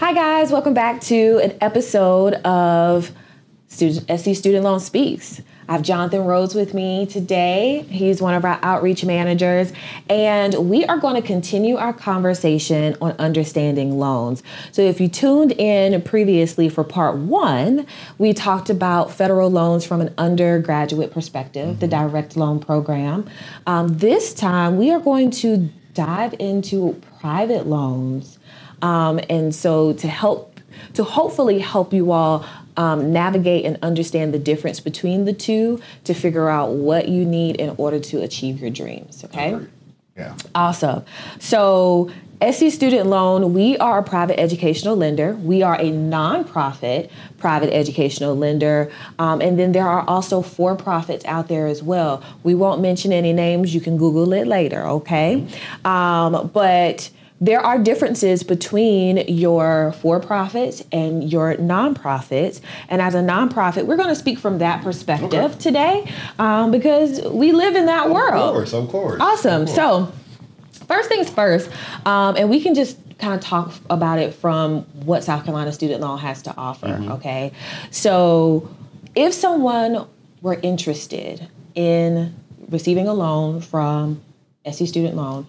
Hi guys, welcome back to an episode of SC Student Loan Speaks. I have Jonathan Rhodes with me today. He's one of our outreach managers, and we are going to continue our conversation on understanding loans. So if you tuned in previously for part one, we talked about federal loans from an undergraduate perspective, the direct loan program. This time, we are going to dive into private loans. And so to hopefully help you all navigate and understand the difference between the two to figure out what you need in order to achieve your dreams. Okay? Yeah. Awesome. So SC Student Loan, we are a private educational lender. We are a nonprofit private educational lender. And then there are also for-profits out there as well. We won't mention any names. You can Google it later, okay? But there are differences between your for-profits and your nonprofits. And as a nonprofit, we're going to speak from that perspective today because we live in that world. Of course. Awesome. Of course. So first things first, and we can just kind of talk about it from what South Carolina Student Loan has to offer, okay? So if someone were interested in receiving a loan from SC Student Loan,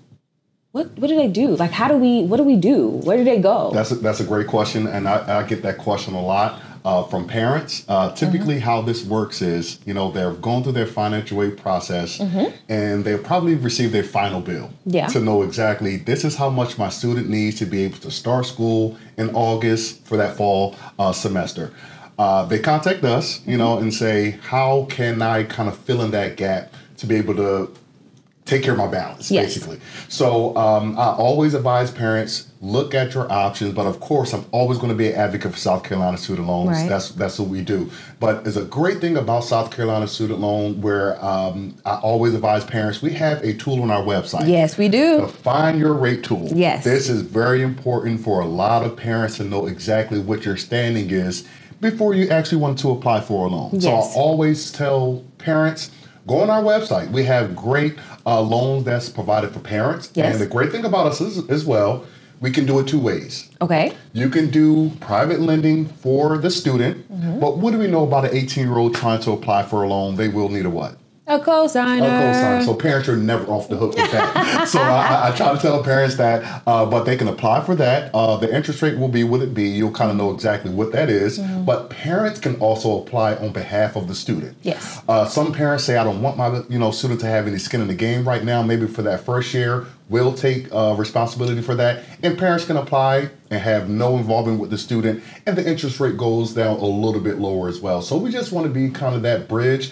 what do they do? Like, what do we do? Where do they go? That's a great question, and I get that question a lot from parents. Typically, how this works is, they're going through their financial aid process, and they'll probably receive their final bill to know exactly this is how much my student needs to be able to start school in August for that fall semester. They contact us, and say, how can I kind of fill in that gap to be able to take care of my balance, basically. So I always advise parents, look at your options. But of course, I'm always going to be an advocate for South Carolina Student Loans. Right. That's what we do. But it's a great thing about South Carolina Student Loan where I always advise parents, we have a tool on our website. Yes, we do. The Find Your Rate tool. Yes. This is very important for a lot of parents to know exactly what your standing is before you actually want to apply for a loan. Yes. So I always tell parents, go on our website. We have great loans that's provided for parents. Yes. And the great thing about us is, as well, we can do it two ways. Okay. You can do private lending for the student, but what do we know about an 18-year-old trying to apply for a loan? They will need a what? A cosigner. So parents are never off the hook with that. So I try to tell parents that, but they can apply for that. The interest rate will be what it be. You'll kind of know exactly what that is. But parents can also apply on behalf of the student. Yes. Some parents say, I don't want my student to have any skin in the game right now. Maybe for that first year, we'll take responsibility for that. And parents can apply and have no involvement with the student. And the interest rate goes down a little bit lower as well. So we just want to be kind of that bridge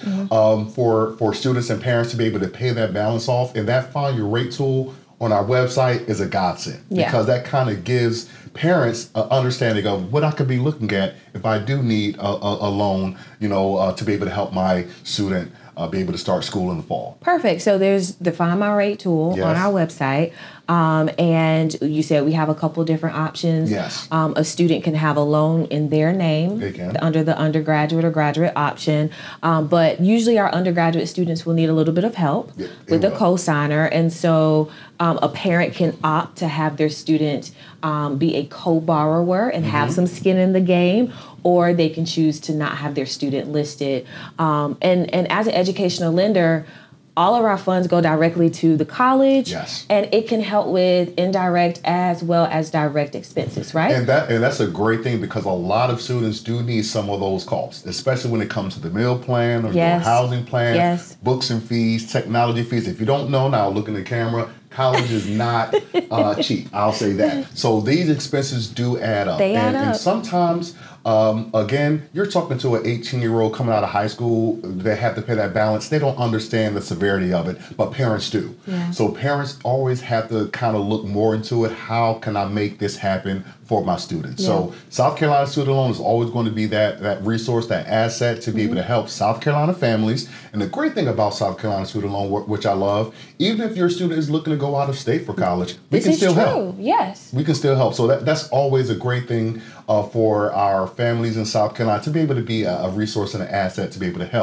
for students and parents to be able to pay that balance off. And that Find Your Rate tool on our website is a godsend because that kind of gives parents an understanding of what I could be looking at if I do need a loan, to be able to help my student be able to start school in the fall. Perfect. So there's the Find My Rate tool on our website. And you said we have a couple different options. Yes. A student can have a loan in their name They can. under the undergraduate or graduate option. But usually our undergraduate students will need a little bit of help with a cosigner. And so a parent can opt to have their student be a co-borrower and have some skin in the game, or they can choose to not have their student listed. And as an educational lender, all of our funds go directly to the college, and it can help with indirect as well as direct expenses, right? And that's a great thing because a lot of students do need some of those costs, especially when it comes to the meal plan or your housing plan, books and fees, technology fees. If you don't know now, look in the camera. College is not cheap. I'll say that. So these expenses do add up. They add up. And sometimes, again, you're talking to an 18-year-old coming out of high school. They have to pay that balance. They don't understand the severity of it, but parents do. Yeah. So parents always have to kind of look more into it. How can I make this happen for my students? So South Carolina Student Loan is always going to be that resource, that asset to be able to help South Carolina families. And the great thing about South Carolina Student Loan, which I love, even if your student is looking to go out of state for college, we can still help. Yes. We can still help. So that's always a great thing for our families in South Carolina to be able to be a resource and an asset to be able to help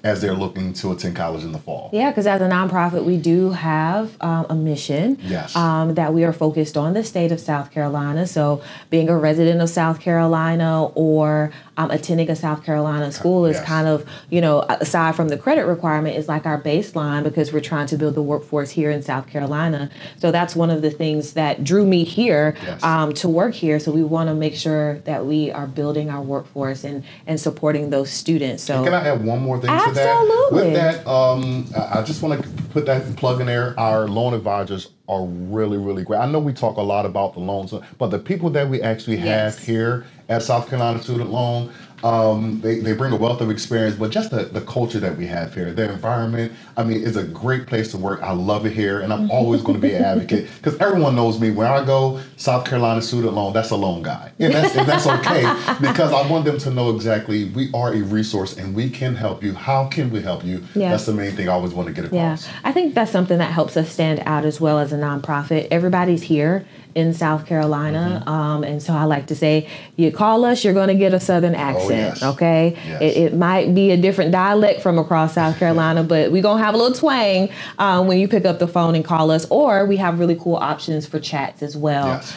as they're looking to attend college in the fall. Yeah, because as a nonprofit, we do have a mission Yes. that we are focused on the state of South Carolina. So being a resident of South Carolina or attending a South Carolina school is Yes. kind of, aside from the credit requirement, is like our baseline because we're trying to build the workforce here in South Carolina. So that's one of the things that drew me here Yes. to work here. So we want to make sure that we are building our workforce and supporting those students. So Can I add one more thing to that? Absolutely. With that, I just want to put that plug in there. Our loan advisors are really, really great. I know we talk a lot about the loans, but the people that we actually have Yes. here at South Carolina Student Loan, they bring a wealth of experience, but just the culture that we have here, the environment, I mean, it's a great place to work. I love it here, and I'm always going to be an advocate because everyone knows me. When I go South Carolina Student Loan, that's a loan guy. And that's okay because I want them to know exactly we are a resource and we can help you. How can we help you? Yeah. That's the main thing I always want to get Yeah, across. I think that's something that helps us stand out as well as a nonprofit. Everybody's here in South Carolina, and so I like to say, you call us, you're going to get a Southern accent, yes. okay? Yes. It might be a different dialect from across South Carolina, but we're going to have a little twang when you pick up the phone and call us, or we have really cool options for chats as well. Yes.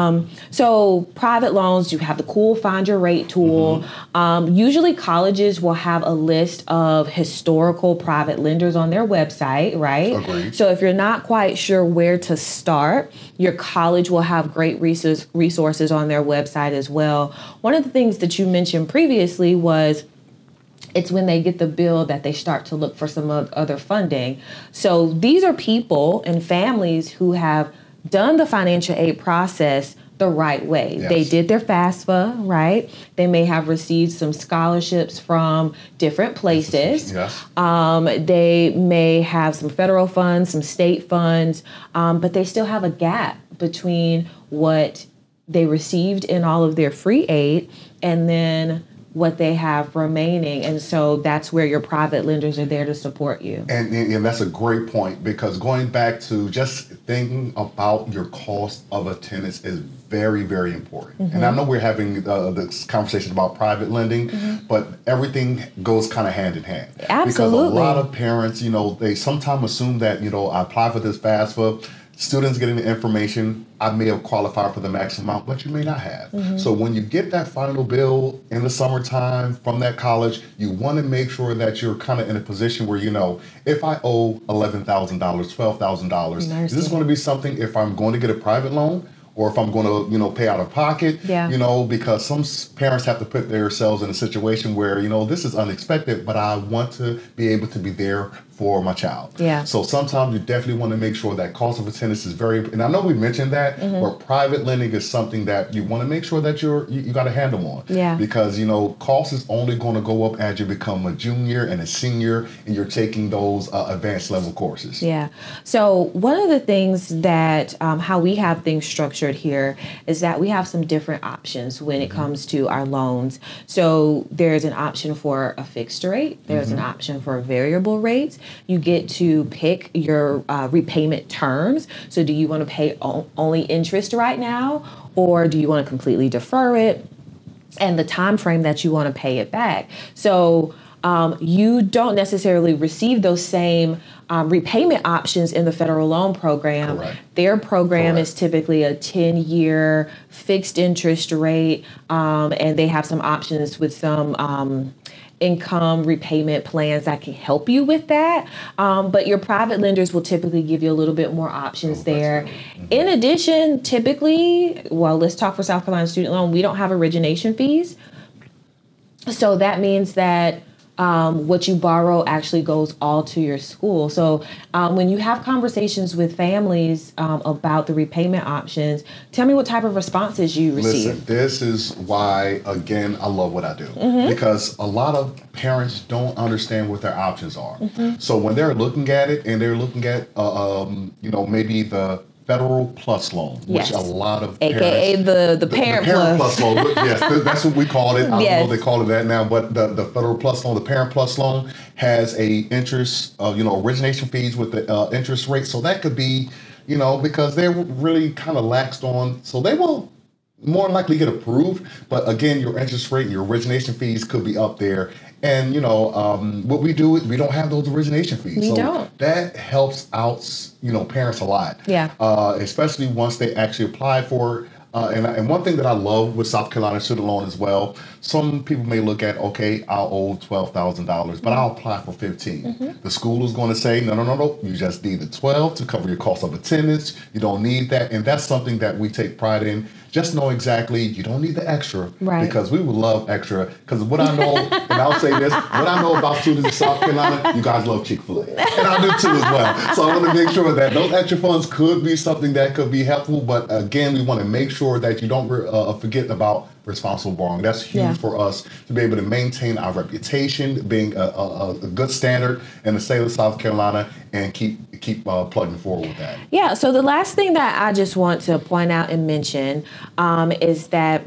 So private loans, you have the cool Find Your Rate tool. Usually colleges will have a list of historical private lenders on their website, right? Agreed. So if you're not quite sure where to start, your college will have great resources on their website as well. One of the things that you mentioned previously was it's when they get the bill that they start to look for some other funding. So these are people and families who have done the financial aid process the right way. Yes. They did their FAFSA, right? They may have received some scholarships from different places. Yes. They may have some federal funds, some state funds, but they still have a gap between what they received in all of their free aid and then what they have remaining. And so that's where your private lenders are there to support you. And that's a great point because going back to just thinking about your cost of attendance is very, very important. And I know we're having this conversation about private lending, but everything goes kind of hand in hand. Absolutely. Because a lot of parents, they sometimes assume that, I apply for this FAFSA, students getting the information, I may have qualified for the max amount, but you may not have. So when you get that final bill in the summertime from that college, you want to make sure that you're kind of in a position where, if I owe $11,000, $12,000, is this going to be something if I'm going to get a private loan? Or if I'm going to, pay out of pocket, because some parents have to put themselves in a situation where, this is unexpected, but I want to be able to be there for my child. Yeah. So sometimes you definitely want to make sure that cost of attendance is and I know we mentioned that, but private lending is something that you want to make sure that you got a handle on. Yeah. Because, cost is only going to go up as you become a junior and a senior and you're taking those advanced level courses. Yeah. So one of the things that how we have things structured here is that we have some different options when it comes to our loans. So there's an option for a fixed rate. There's an option for variable rates. You get to pick your repayment terms. So do you want to pay only interest right now, or do you want to completely defer it? And the time frame that you want to pay it back. So you don't necessarily receive those same repayment options in the federal loan program. Correct. Their program Correct. is typically a 10-year fixed interest rate, and they have some options with some income repayment plans that can help you with that. But your private lenders will typically give you a little bit more options there. In addition, typically, let's talk for South Carolina Student Loan, we don't have origination fees. So that means that what you borrow actually goes all to your school. So when you have conversations with families about the repayment options, tell me what type of responses you receive. Listen, this is why, again, I love what I do. Because a lot of parents don't understand what their options are. So when they're looking at it and they're looking at, maybe the Federal Plus Loan, Yes. which a lot of AKA parents, the Parent Plus Loan. Yes, that's what we call it. I don't Yes. know if they call it that now, but the Federal Plus Loan, the Parent Plus Loan, has a interest, origination fees with the interest rate. So that could be, because they're really kind of laxed on. So they will more than likely get approved. But again, your interest rate and your origination fees could be up there. And, what we do is we don't have those origination fees. We don't. That helps out, parents a lot. Yeah. Especially once they actually apply for it. And one thing that I love with South Carolina student loan as well, some people may look at, okay, I'll owe $12,000, but I'll apply for 15. Mm-hmm. The school is going to say, no, you just need the 12 to cover your cost of attendance. You don't need that. And that's something that we take pride in. Just know exactly you don't need the extra, right? Because we would love extra. Because what I know, and I'll say this, what I know about students in South Carolina, you guys love Chick-fil-A. And I do too as well. So I want to make sure that those extra funds could be something that could be helpful. But again, we want to make sure that you don't forget about responsible borrowing. That's huge for us to be able to maintain our reputation, being a good standard in the state of South Carolina, and keep plugging forward with that. Yeah. So the last thing that I just want to point out and mention is that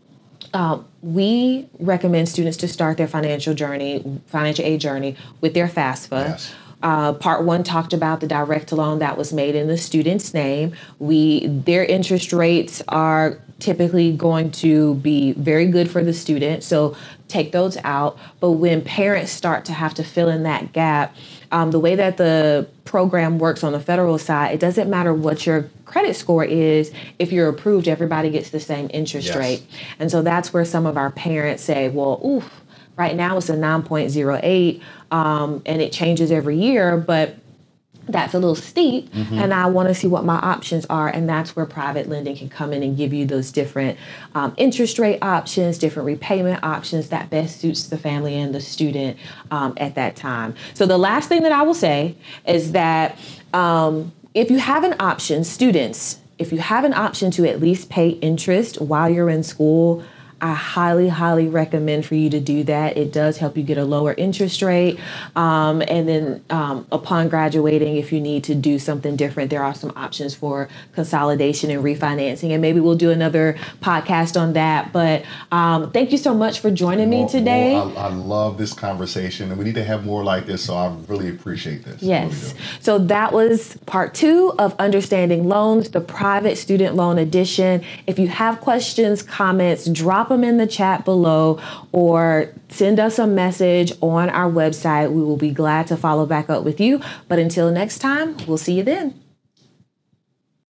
we recommend students to start their financial aid journey with their FAFSA. Yes. Part 1 talked about the direct loan that was made in the student's name. Their interest rates are typically going to be very good for the student, so take those out. But when parents start to have to fill in that gap, the way that the program works on the federal side, it doesn't matter what your credit score is. If you're approved, everybody gets the same interest rate. And so that's where some of our parents say, well, right now it's a 9.08, and it changes every year, but that's a little steep, and I want to see what my options are. And that's where private lending can come in and give you those different interest rate options, different repayment options that best suits the family and the student at that time. So the last thing that I will say is that if you have an option, students, if you have an option to at least pay interest while you're in school, I highly, highly recommend for you to do that. It does help you get a lower interest rate. And then upon graduating, if you need to do something different, there are some options for consolidation and refinancing. And maybe we'll do another podcast on that. But thank you so much for joining me today. I love this conversation, and we need to have more like this. So I really appreciate this. Yes. So that was part 2 of Understanding Loans, the private student loan edition. If you have questions, comments, drop them in the chat below or send us a message on our website. We will be glad to follow back up with you. But until next time, we'll see you then.